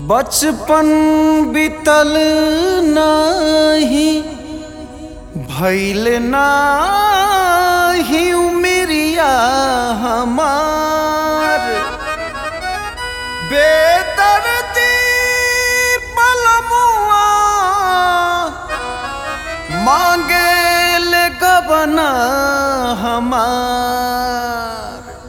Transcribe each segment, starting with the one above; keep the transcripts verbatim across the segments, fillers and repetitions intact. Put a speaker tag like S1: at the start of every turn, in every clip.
S1: बचपन बीतल नाही भइल नाही उमिरिया हमार बेदर्दी पलमुआ मांगेल गबना हमार।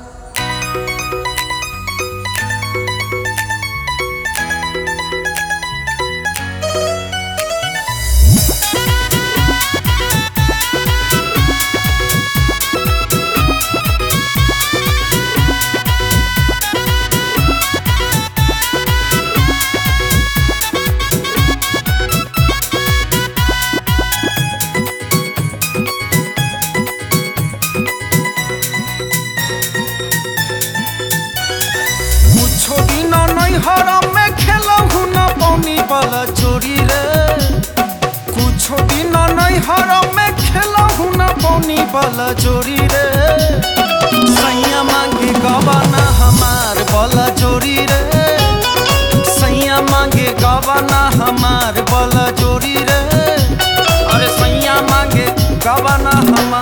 S1: हरम में खेलहु न पौनी वाला चोरी रे, कुछो दिन नहीं हरम में खेलहु न पौनी वाला चोरी रे। सैया मांगे गवाना हमार वाला चोरी रे, सैया मांगे गवाना हमार वाला चोरी रे। अरे सैया मांगे गवाना हमार।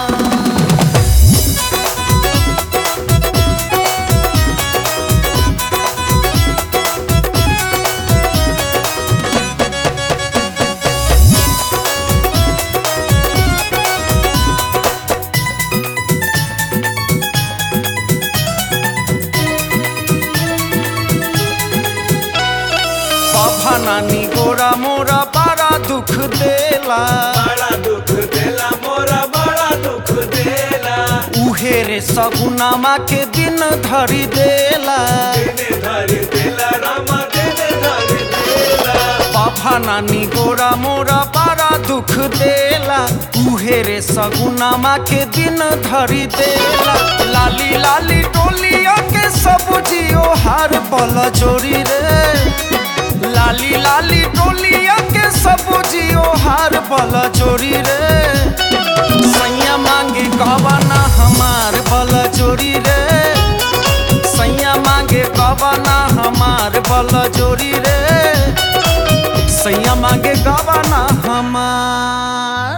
S1: नानी गोरा मोरा बड़ा दुख देला,
S2: बड़ा दुख देला मोरा बड़ा दुख देला।
S1: उहे रे सगुनामा के दिन धरी देला,
S2: दिन धरी देला रामा दिन धरी देला।
S1: बाबा नानी गोरा मोरा बड़ा दुख देला, उहे रे सगुनामा के दिन धरी देला। लाली लाली टोलिया के सब जियो हार बला चोरी रे, लाली लाली टोलिया के सब जियो हार बला चोरी रे। सैया मांगे गवाना हमार बला चोरी रे, सैया मांगे गवाना हमार बला चोरी रे। सैया मांगे गवाना हमार।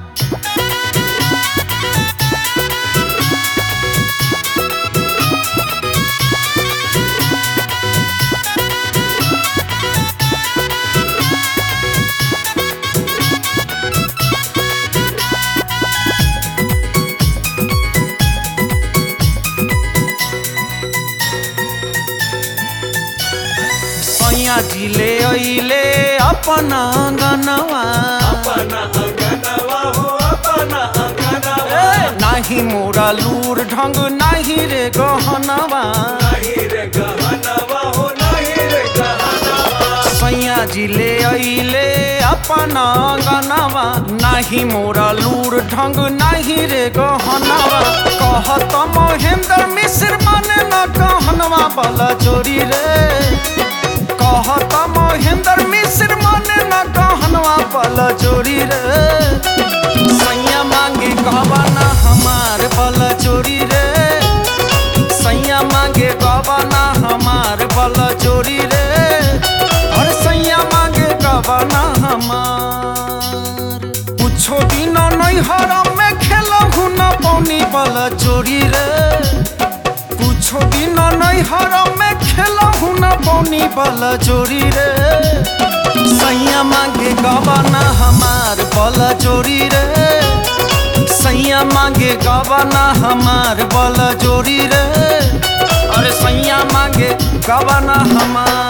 S1: सैया जी ले अइले अपना अंगनवा,
S2: अपना अंगनवा हो अपना अंगनवा।
S1: नाही मोरा लूर ढंग नाही रे गहनवा,
S2: नहीं रे गहनवा हो नहीं रे गहनवा।
S1: सैया जी ले अइले अपना अंगनवा, नाही मोरा लूर ढंग नाही रे गहनवा। कहत महेंद्र मिश्र माने न कहनवा वाला चोरी रे, कहत महेंद्र मिश्र माने न कहनवा वाला चोरी रे। सैया मांगे गवाना हमार वाला चोरी रे, सैया मांगे गवाना हमार वाला चोरी रे। और सैया मांगे गवाना हमार। कुछो दिन नहीं हरम में खेलहु न पौनी वाला चोरी रे, कुछो दिन नहीं हरम में खेलहु न पौनी वाला चोरी रे। सैया मांगे गवाना हमार वाला चोरी रे, सैया मांगे गवाना हमार वाला चोरी रे। अरे सैया मांगे गवाना हमार।